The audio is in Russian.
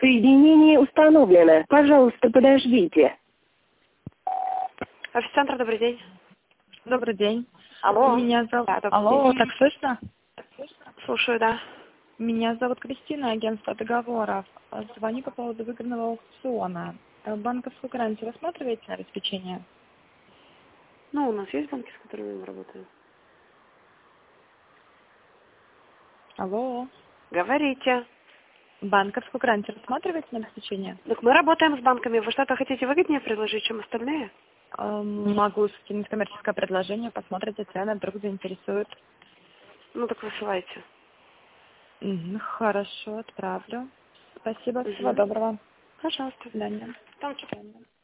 Соединение установлено. Пожалуйста, подождите. Офис-центр, добрый день. Добрый день. Алло. Меня зовут... Да, добрый Алло, день. так слышно? Слушаю, да. Меня зовут Кристина, агентство договоров. Звоню по поводу выгодного аукциона. Банковскую гарантию рассматриваете на обеспечение? Ну, у нас есть банки, с которыми мы работаем. Алло. Говорите. Банковскую гарантию рассматриваете на обеспечение? Так мы работаем с банками. Вы что-то хотите выгоднее предложить, чем остальные? Могу скинуть коммерческое предложение, посмотрите цены, вдруг заинтересует. Ну, так высылайте. Хорошо, отправлю. Спасибо, всего доброго. Пожалуйста. До свидания. Там что?